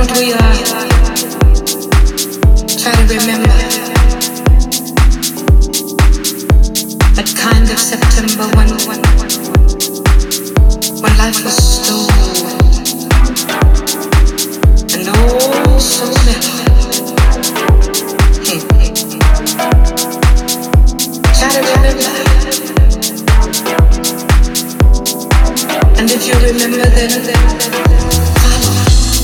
don't we try to remember that kind of September when life was slow and oh so mellow. Try to remember, and if you remember then follow.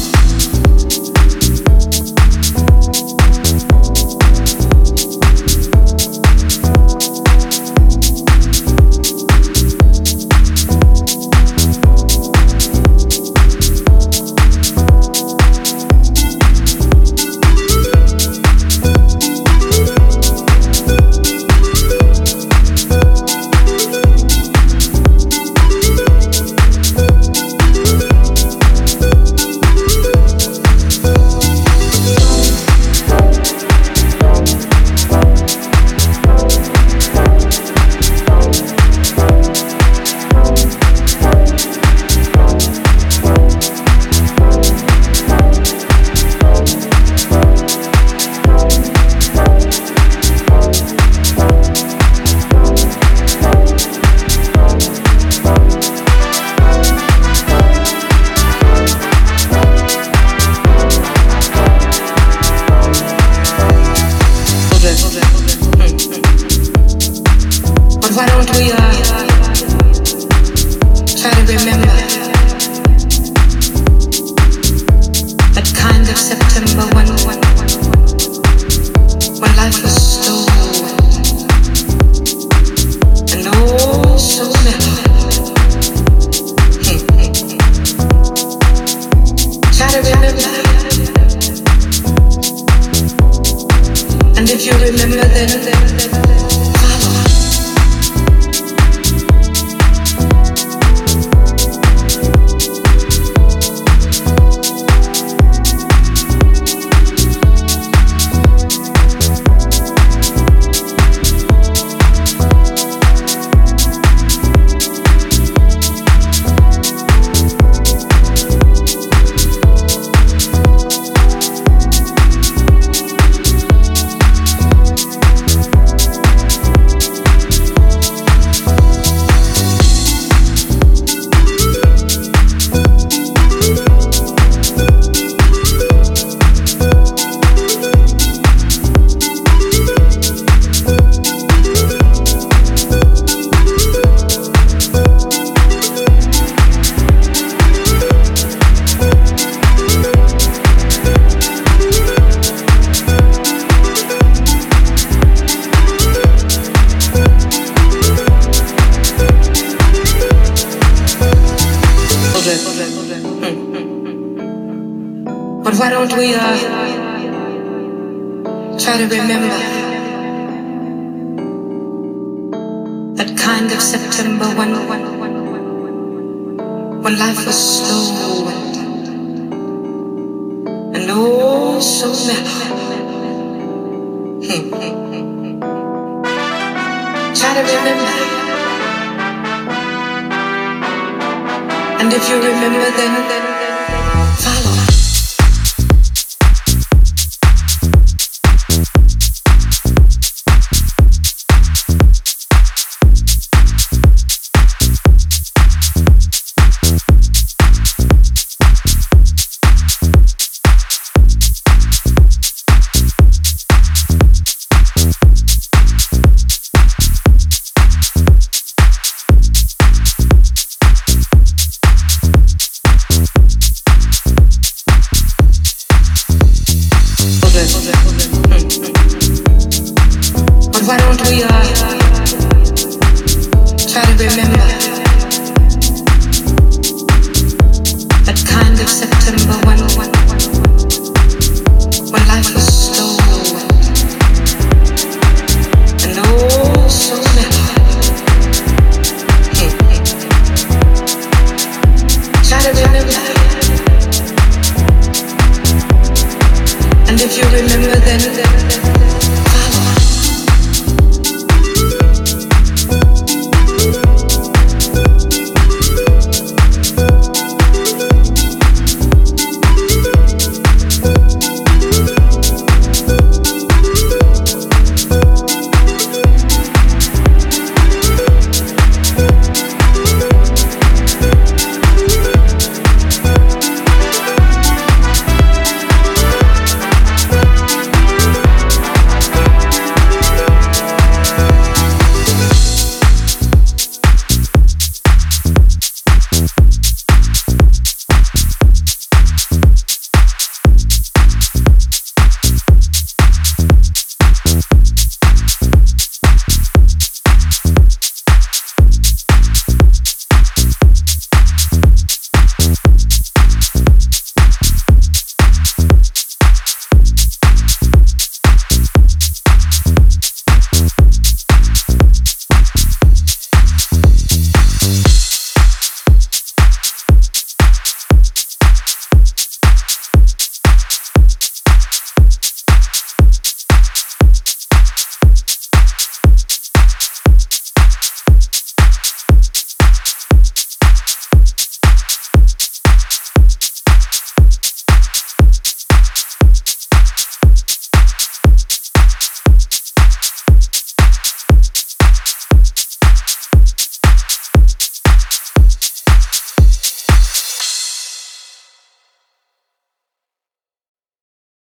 Why don't we try to remember that kind of September when life was slow and oh so mellow. Try to remember, and if you remember then follow. But why don't we try to remember that kind of September when life was slow and oh so mellow. Try to remember, and if you remember then follow. But why don't we try to remember that kind of September when